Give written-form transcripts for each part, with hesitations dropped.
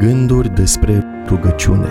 Gânduri despre rugăciune.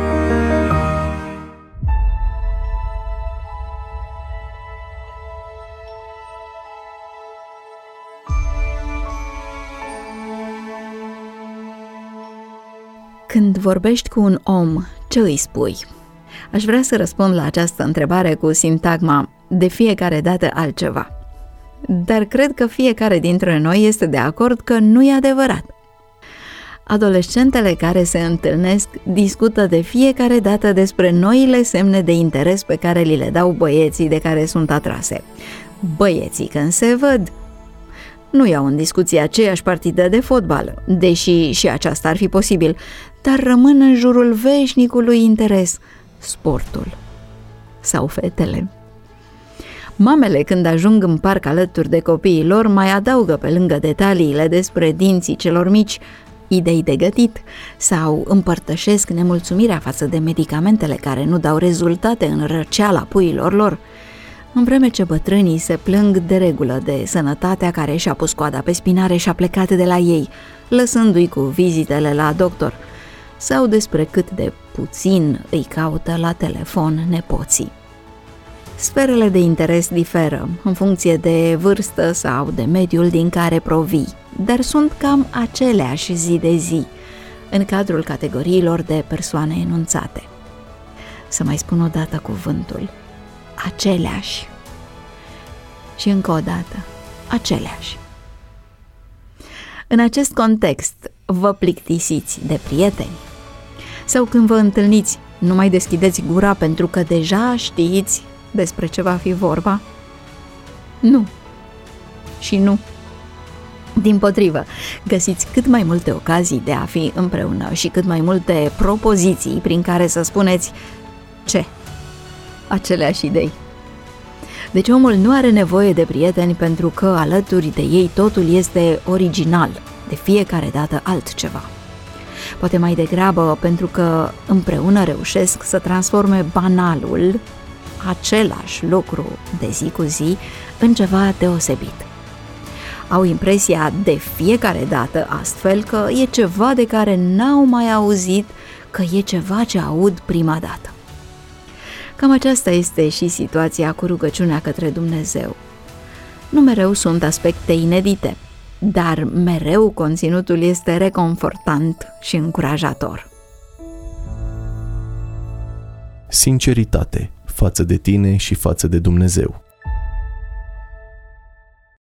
Când vorbești cu un om, ce îi spui? Aș vrea să răspund la această întrebare cu sintagma de fiecare dată altceva. Dar cred că fiecare dintre noi este de acord că nu e adevărat. Adolescentele care se întâlnesc discută de fiecare dată despre noile semne de interes pe care li le dau băieții de care sunt atrase. Băieții, când se văd, nu iau în discuție aceeași partidă de fotbal, deși și aceasta ar fi posibil, dar rămân în jurul veșnicului interes, sportul sau fetele. Mamele, când ajung în parc alături de copiii lor, mai adaugă pe lângă detaliile despre dinții celor mici idei de gătit sau împărtășesc nemulțumirea față de medicamentele care nu dau rezultate în răceala puiilor lor, în vreme ce bătrânii se plâng de regulă de sănătatea care și-a pus coada pe spinare și a plecat de la ei, lăsându-i cu vizitele la doctor, sau despre cât de puțin îi caută la telefon nepoții. Sferele de interes diferă în funcție de vârstă sau de mediul din care provii, dar sunt cam aceleași zi de zi în cadrul categoriilor de persoane enunțate. Să mai spun o dată cuvântul aceleași și încă o dată aceleași. În acest context, vă plictisiți de prieteni? Sau când vă întâlniți, nu mai deschideți gura pentru că deja știți despre ce va fi vorba? Nu. Și nu. Dimpotrivă, găsiți cât mai multe ocazii de a fi împreună și cât mai multe propoziții prin care să spuneți ce? Aceleași idei. Deci omul nu are nevoie de prieteni pentru că alături de ei totul este original, de fiecare dată altceva. Poate mai degrabă pentru că împreună reușesc să transforme banalul, același lucru de zi cu zi, în ceva deosebit. Au impresia de fiecare dată astfel că e ceva de care n-au mai auzit, că e ceva ce aud prima dată. Cam aceasta este și situația cu rugăciunea către Dumnezeu. Nu mereu sunt aspecte inedite, dar mereu conținutul este reconfortant și încurajator. Sinceritate față de tine și față de Dumnezeu.